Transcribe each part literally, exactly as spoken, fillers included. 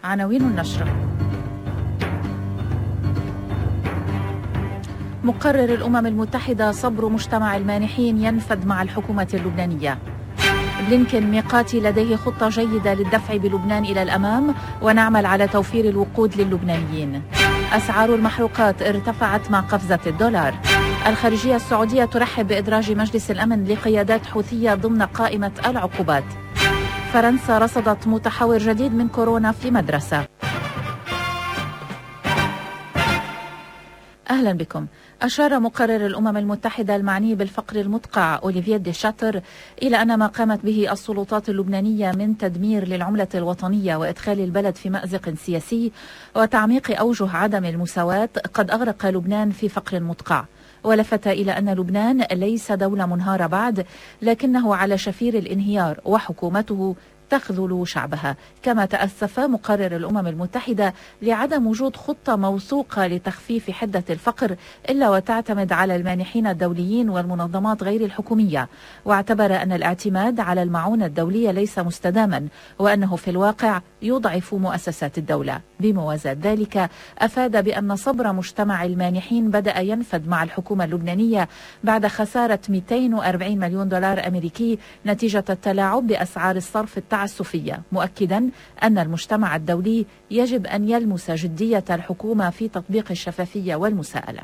عناوين النشرة. مقرر الأمم المتحدة صبر مجتمع المانحين ينفد مع الحكومة اللبنانية. بلينكن ميقاتي لديه خطة جيدة للدفع بلبنان إلى الأمام ونعمل على توفير الوقود للبنانيين. أسعار المحروقات ارتفعت مع قفزة الدولار. الخارجية السعودية ترحب بإدراج مجلس الأمن لقيادات حوثية ضمن قائمة العقوبات. فرنسا رصدت متحور جديد من كورونا في مدرسة. أهلا بكم. أشار مقرر الأمم المتحدة المعني بالفقر المدقع أوليفيه دي شاتر إلى أن ما قامت به السلطات اللبنانية من تدمير للعملة الوطنية وإدخال البلد في مأزق سياسي وتعميق أوجه عدم المساواة قد أغرق لبنان في فقر مدقع. ولفت إلى أن لبنان ليس دولة منهارة بعد، لكنه على شفير الانهيار وحكومته تخذل شعبها. كما تأسف مقرر الأمم المتحدة لعدم وجود خطة موثوقة لتخفيف حدة الفقر إلا وتعتمد على المانحين الدوليين والمنظمات غير الحكومية، واعتبر أن الاعتماد على المعونة الدولية ليس مستداما وأنه في الواقع يضعف مؤسسات الدولة. بموازاة ذلك أفاد بأن صبر مجتمع المانحين بدأ ينفد مع الحكومة اللبنانية بعد خسارة مئتين وأربعين مليون دولار أمريكي نتيجة التلاعب بأسعار الصرف التعسفية، مؤكدا أن المجتمع الدولي يجب أن يلمس جدية الحكومة في تطبيق الشفافية والمساءلة.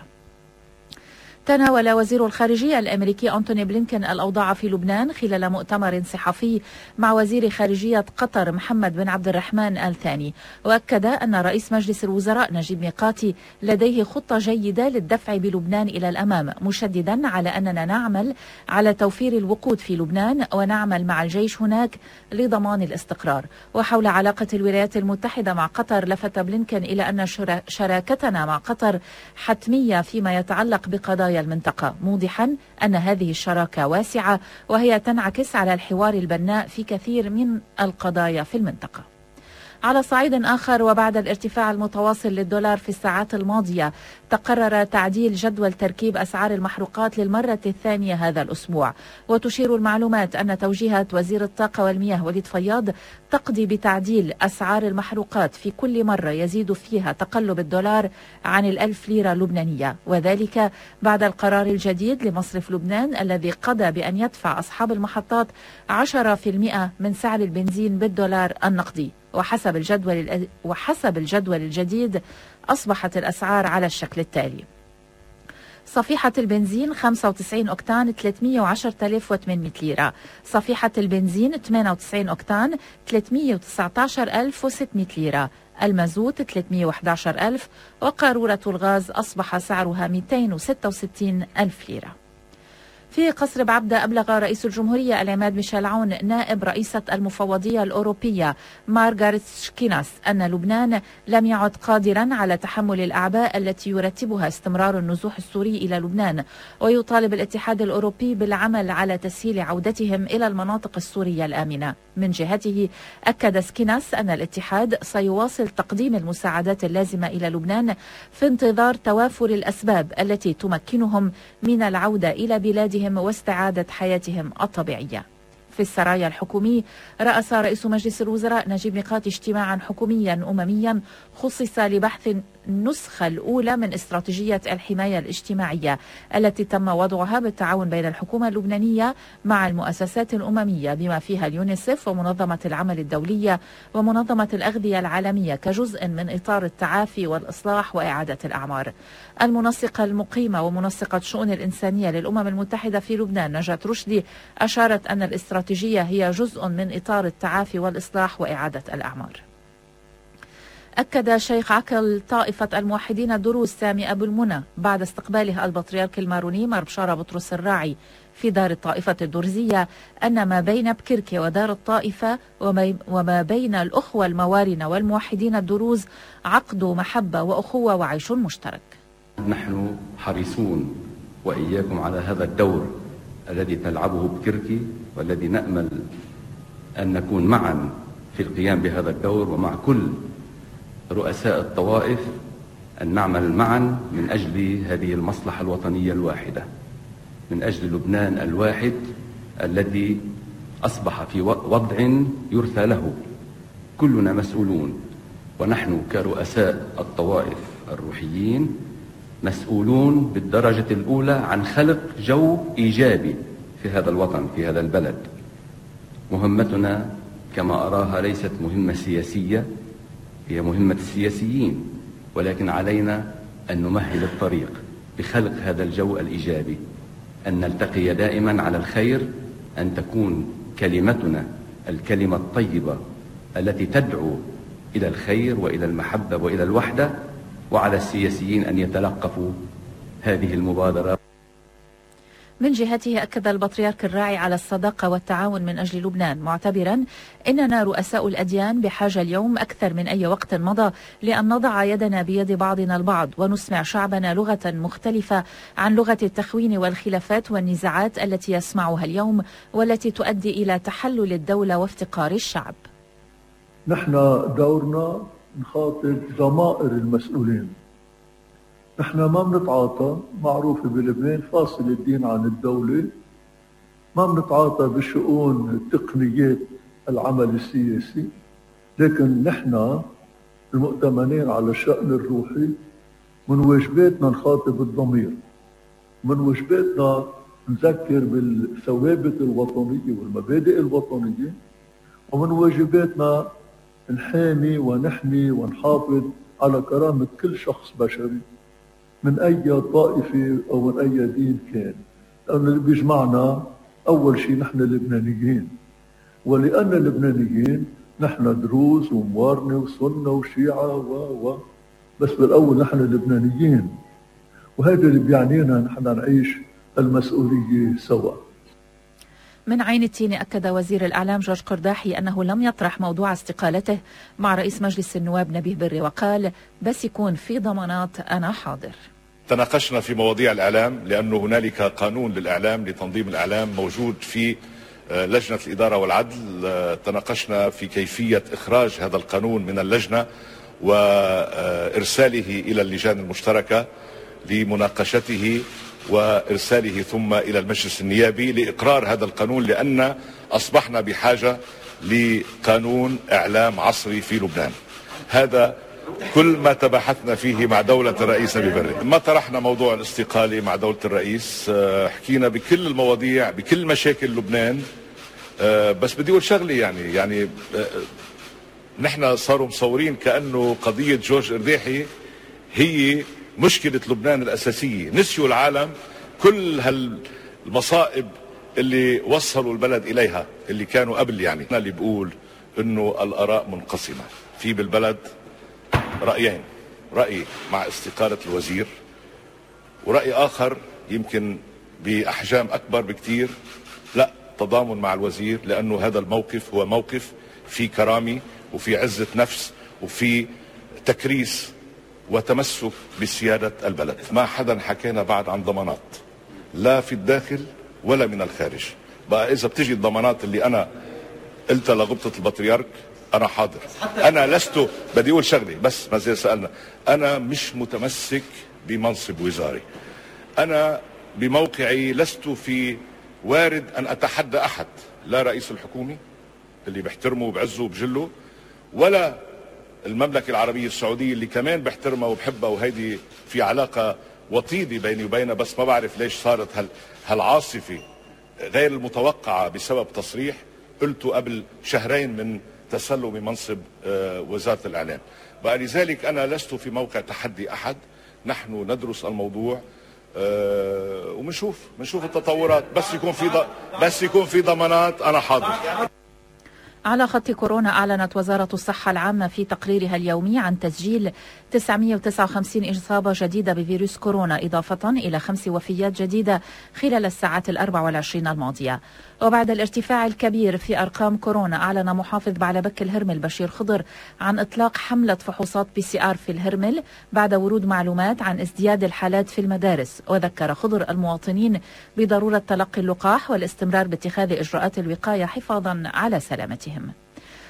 تناول وزير الخارجية الأمريكي أنتوني بلينكن الأوضاع في لبنان خلال مؤتمر صحفي مع وزير خارجية قطر محمد بن عبد الرحمن آل ثاني، وأكد أن رئيس مجلس الوزراء نجيب ميقاتي لديه خطة جيدة للدفع بلبنان إلى الأمام، مشددا على أننا نعمل على توفير الوقود في لبنان ونعمل مع الجيش هناك لضمان الاستقرار. وحول علاقة الولايات المتحدة مع قطر لفت بلينكن إلى أن شراكتنا مع قطر حتمية فيما يتعلق بقضايا المنطقة، موضحا أن هذه الشراكة واسعة وهي تنعكس على الحوار البناء في كثير من القضايا في المنطقة. على صعيد آخر، وبعد الارتفاع المتواصل للدولار في الساعات الماضية، تقرر تعديل جدول تركيب أسعار المحروقات للمرة الثانية هذا الأسبوع. وتشير المعلومات أن توجيهات وزير الطاقة والمياه وليد فياض تقضي بتعديل أسعار المحروقات في كل مرة يزيد فيها تقلب الدولار عن الألف ليرة لبنانية، وذلك بعد القرار الجديد لمصرف لبنان الذي قضى بأن يدفع أصحاب المحطات عشرة بالمئة من سعر البنزين بالدولار النقدي. وحسب الجدول وحسب الجدول الجديد أصبحت الأسعار على الشكل التالي: صفيحة البنزين خمسة وتسعين أوكتان ثلاثمئة وعشرة آلاف وثمانمئة ليرة، صفيحة البنزين ثمانية وتسعين أوكتان ثلاثمئة وتسعة عشر ألف وستمئة ليرة، المازوت ثلاثمئة وأحد عشر ألف، وقارورة الغاز أصبح سعرها مئتين وستة وستين ألف ليرة. في قصر بعبدة أبلغ رئيس الجمهورية العماد ميشيل عون نائب رئيسة المفوضية الأوروبية مارغاريت شكيناس أن لبنان لم يعد قادرا على تحمل الأعباء التي يرتبها استمرار النزوح السوري إلى لبنان، ويطالب الاتحاد الأوروبي بالعمل على تسهيل عودتهم إلى المناطق السورية الآمنة. من جهته أكد سكيناس أن الاتحاد سيواصل تقديم المساعدات اللازمة إلى لبنان في انتظار توافر الأسباب التي تمكنهم من العودة إلى بلادهم واستعادة حياتهم الطبيعية. في السرايا الحكومي، رأس رئيس مجلس الوزراء نجيب ميقاتي اجتماعا حكوميا أمميا خصص لبحث النسخة الأولى من استراتيجية الحماية الاجتماعية التي تم وضعها بالتعاون بين الحكومة اللبنانية مع المؤسسات الأممية بما فيها اليونيسف ومنظمة العمل الدولية ومنظمة الأغذية العالمية كجزء من إطار التعافي والإصلاح وإعادة الأعمار. المنسقة المقيمة ومنسقة شؤون الإنسانية للأمم المتحدة في لبنان نجاة رشدي أشارت أن الاستراتيجية هي جزء من إطار التعافي والإصلاح وإعادة الأعمار. أكد شيخ عقل طائفة الموحدين الدروز سامي أبو المنى بعد استقباله البطريرك الماروني مار بشارة بطرس الراعي في دار الطائفة الدرزية أن ما بين بكركي ودار الطائفة وما بين الأخوة الموارنة والموحدين الدروز عقد محبة وأخوة وعيش مشترك. نحن حريصون وإياكم على هذا الدور الذي تلعبه بكركي، والذي نأمل أن نكون معا في القيام بهذا الدور، ومع كل رؤساء الطوائف أن نعمل معا من أجل هذه المصلحة الوطنية الواحدة، من أجل لبنان الواحد الذي أصبح في وضع يرثى له. كلنا مسؤولون ونحن كرؤساء الطوائف الروحيين مسؤولون بالدرجة الأولى عن خلق جو إيجابي في هذا الوطن، في هذا البلد. مهمتنا كما أراها ليست مهمة سياسية، هي مهمة السياسيين، ولكن علينا أن نمهد الطريق بخلق هذا الجو الإيجابي، أن نلتقي دائما على الخير، أن تكون كلمتنا الكلمة الطيبة التي تدعو إلى الخير وإلى المحبة وإلى الوحدة، وعلى السياسيين أن يتلقفوا هذه المبادرة. من جهته أكد البطريرك الراعي على الصداقة والتعاون من أجل لبنان، معتبرا إننا رؤساء الأديان بحاجة اليوم أكثر من أي وقت مضى لأن نضع يدنا بيد بعضنا البعض ونسمع شعبنا لغة مختلفة عن لغة التخوين والخلافات والنزاعات التي يسمعها اليوم والتي تؤدي إلى تحلل الدولة وافتقار الشعب. نحن دورنا نخاطب ضمائر المسؤولين. نحن ما بنتعاطى، معروفة بلبنان فاصل الدين عن الدولة، ما بنتعاطى بشؤون تقنيات العمل السياسي، لكن نحن المؤتمنين على الشأن الروحي من واجباتنا نخاطب الضمير، من واجباتنا نذكر بالثوابت الوطنية والمبادئ الوطنية، ومن واجباتنا نحامي ونحمي ونحافظ على كرامة كل شخص بشري من أي طائفة أو من أي دين كان، لأن اللي بيجمعنا أول شيء نحن لبنانيين، ولأن اللبنانيين نحن دروز وموارنة وسنة وشيعة و و بس بالأول نحن لبنانيين، وهذا اللي بيعنينا نحن نعيش المسؤولية سوا. من عين التين أكد وزير الإعلام جورج قرداحي أنه لم يطرح موضوع استقالته مع رئيس مجلس النواب نبيه بري، وقال بس يكون في ضمانات أنا حاضر. تناقشنا في مواضيع الإعلام لأنه هنالك قانون للإعلام لتنظيم الإعلام موجود في لجنة الإدارة والعدل. تناقشنا في كيفية إخراج هذا القانون من اللجنة وإرساله إلى اللجان المشتركة لمناقشته وإرساله ثم إلى المجلس النيابي لإقرار هذا القانون، لأن أصبحنا بحاجة لقانون إعلام عصري في لبنان. هذا كل ما تباحثنا فيه مع دولة الرئيس نبيه بري. ما طرحنا موضوع الاستقالة مع دولة الرئيس، حكينا بكل المواضيع بكل مشاكل لبنان. بس بدي أقول شغلة، يعني يعني نحن صاروا مصورين كأنه قضية جورج قرداحي هي مشكلة لبنان الأساسية. نسيوا العالم كل هالمصائب اللي وصلوا البلد إليها اللي كانوا قبل. يعني أنا اللي بقول إنه الآراء منقسمة في بالبلد، رأيين: رأي مع استقالة الوزير، ورأي آخر يمكن بأحجام أكبر بكتير لا تضامن مع الوزير، لأنه هذا الموقف هو موقف في كرامة وفي عزة نفس وفي تكريس وتمسك بسيادة البلد. ما حدا حكينا بعد عن ضمانات لا في الداخل ولا من الخارج. بقى إذا بتجي الضمانات اللي أنا قلتها لغبطة البطريرك أنا حاضر. أنا لست، بدي أقول شغلي بس ما زي سألنا، أنا مش متمسك بمنصب وزاري. أنا بموقعي لست في وارد أن أتحدى أحد، لا رئيس الحكومة اللي بحترمه وبعزه وبجله، ولا المملكة العربية السعودية اللي كمان بحترمها وبحبها، وهيدي في علاقة وطيدة بيني وبينها. بس ما بعرف ليش صارت هال هالعاصفة غير المتوقعة بسبب تصريح قلته قبل شهرين من تسلمي منصب وزارة الإعلام. بقى لذلك أنا لست في موقع تحدي أحد. نحن ندرس الموضوع ومنشوف منشوف التطورات. بس يكون في بس يكون في ضمانات أنا حاضر. على خط كورونا، أعلنت وزارة الصحة العامة في تقريرها اليومي عن تسجيل تسعمئة وتسعة وخمسين إصابة جديدة بفيروس كورونا، إضافة إلى خمس وفيات جديدة خلال الساعات الأربع والعشرين الماضية. وبعد الارتفاع الكبير في أرقام كورونا، أعلن محافظ بعلبك الهرمل بشير خضر عن إطلاق حملة فحوصات بي سي آر في الهرمل بعد ورود معلومات عن ازدياد الحالات في المدارس. وذكر خضر المواطنين بضرورة تلقي اللقاح والاستمرار باتخاذ إجراءات الوقاية حفاظا على سلامتهم.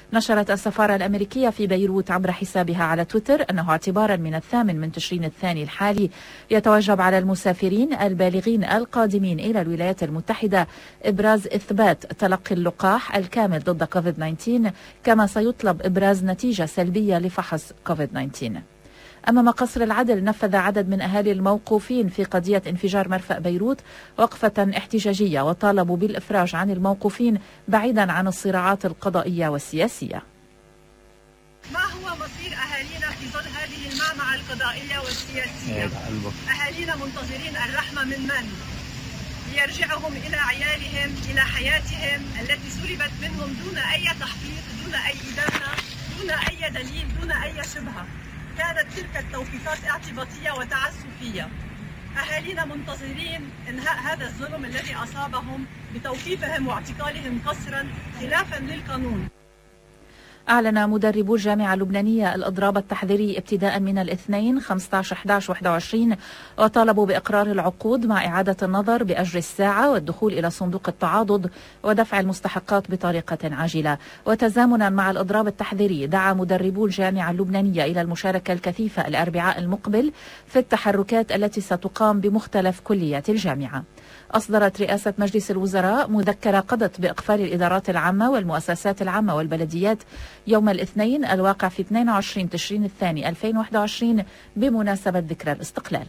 نشرت السفارة الأمريكية في بيروت عبر حسابها على تويتر أنه اعتبارا من الثامن من تشرين الثاني الحالي يتوجب على المسافرين البالغين القادمين إلى الولايات المتحدة إبراز إثبات تلقي اللقاح الكامل ضد كوفيد تسعة عشر، كما سيطلب إبراز نتيجة سلبية لفحص كوفيد تسعة عشر. أمام قصر العدل نفذ عدد من أهالي الموقوفين في قضية انفجار مرفأ بيروت وقفة احتجاجية، وطالبوا بالإفراج عن الموقوفين بعيدا عن الصراعات القضائية والسياسية. ما هو مصير أهالينا في ظل هذه المعمعة القضائية والسياسية؟ أهالينا منتظرين الرحمة من من؟ ليرجعهم إلى عيالهم، إلى حياتهم التي سلبت منهم دون أي تحقيق، دون أي إدانة، دون أي دليل، دون أي شبهة. كانت تلك التوقيفات اعتباطية وتعسفية. أهالينا منتظرين إنهاء هذا الظلم الذي أصابهم بتوقيفهم واعتقالهم قسرا خلافا للقانون. أعلن مدربو الجامعة اللبنانية الإضراب التحذيري ابتداء من الاثنين خمسة عشر أحد عشر واحد وعشرين، وطالبوا بإقرار العقود مع إعادة النظر بأجر الساعة والدخول إلى صندوق التعاضد ودفع المستحقات بطريقة عاجلة. وتزامنا مع الإضراب التحذيري دعا مدربو الجامعة اللبنانية إلى المشاركة الكثيفة الأربعاء المقبل في التحركات التي ستقام بمختلف كليات الجامعة. أصدرت رئاسة مجلس الوزراء مذكرة قضت بإقفال الإدارات العامة والمؤسسات العامة والبلديات يوم الاثنين الواقع في اثنين وعشرين تشرين الثاني ألفين وواحد وعشرين بمناسبة ذكرى الاستقلال.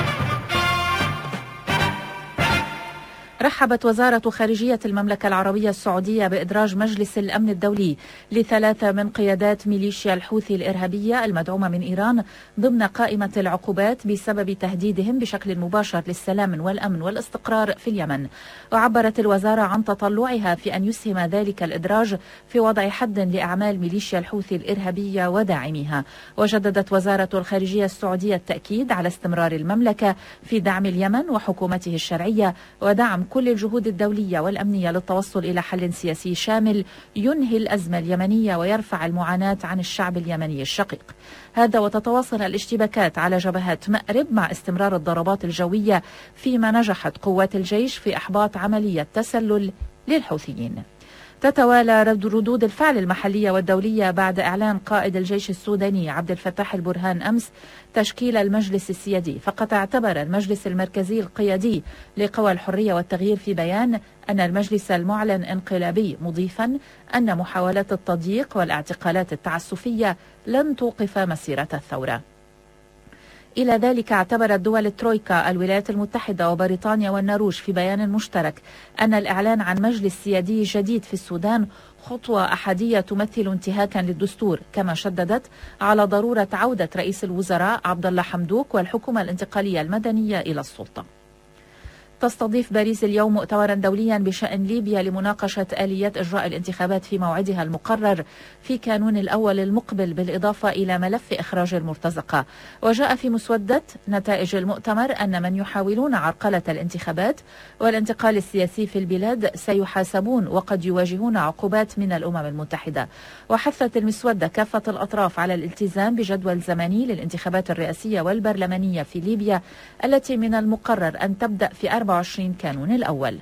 رحبت وزارة خارجية المملكة العربية السعودية بإدراج مجلس الأمن الدولي لثلاثة من قيادات ميليشيا الحوثي الإرهابية المدعومة من إيران ضمن قائمة العقوبات بسبب تهديدهم بشكل مباشر للسلام والأمن والاستقرار في اليمن. وعبرت الوزارة عن تطلعها في أن يسهم ذلك الإدراج في وضع حد لأعمال ميليشيا الحوثي الإرهابية وداعميها. وجددت وزارة الخارجية السعودية التأكيد على استمرار المملكة في دعم اليمن وحكومته الشرعية ودعم كل الجهود الدولية والأمنية للتوصل إلى حل سياسي شامل ينهي الأزمة اليمنية ويرفع المعاناة عن الشعب اليمني الشقيق. هذا وتتواصل الاشتباكات على جبهات مأرب مع استمرار الضربات الجوية، فيما نجحت قوات الجيش في إحباط عملية تسلل للحوثيين. تتوالى ردود الفعل المحلية والدولية بعد إعلان قائد الجيش السوداني عبد الفتاح البرهان أمس تشكيل المجلس السيادي. فقد اعتبر المجلس المركزي القيادي لقوى الحرية والتغيير في بيان أن المجلس المعلن انقلابي، مضيفا أن محاولات التضييق والاعتقالات التعسفية لن توقف مسيرة الثورة. إلى ذلك اعتبرت دول الترويكا الولايات المتحدة وبريطانيا والنرويج في بيان مشترك أن الإعلان عن مجلس سيادي جديد في السودان خطوة أحادية تمثل انتهاكا للدستور، كما شددت على ضرورة عودة رئيس الوزراء عبد الله حمدوك والحكومة الانتقالية المدنية إلى السلطة. تستضيف باريس اليوم مؤتمرا دوليا بشأن ليبيا لمناقشة آليات إجراء الانتخابات في موعدها المقرر في كانون الأول المقبل، بالإضافة إلى ملف إخراج المرتزقة. وجاء في مسودة نتائج المؤتمر أن من يحاولون عرقلة الانتخابات والانتقال السياسي في البلاد سيحاسبون وقد يواجهون عقوبات من الأمم المتحدة. وحثت المسودة كافة الأطراف على الالتزام بجدول زمني للانتخابات الرئاسية والبرلمانية في ليبيا التي من المقرر أن تبدأ في أربعة وعشرين كانون الأول.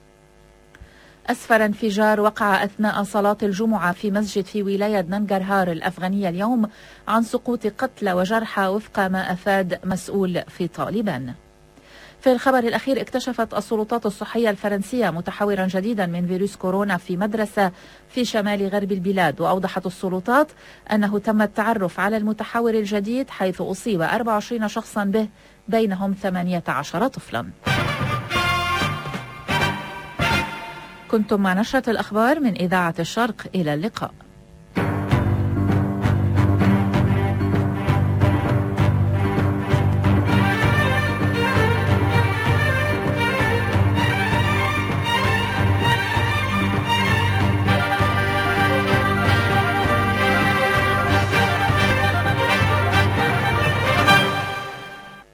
أسفر انفجار وقع أثناء صلاة الجمعة في مسجد في ولاية ننغرهار الأفغانية اليوم عن سقوط قتلى وجرحى وفق ما أفاد مسؤول في طالبان. في الخبر الأخير، اكتشفت السلطات الصحية الفرنسية متحورا جديدا من فيروس كورونا في مدرسة في شمال غرب البلاد. وأوضحت السلطات أنه تم التعرف على المتحور الجديد حيث أصيب أربعة وعشرين شخصا به، بينهم ثمانية عشر طفلا. كنتم مع نشرة الأخبار من إذاعة الشرق، إلى اللقاء.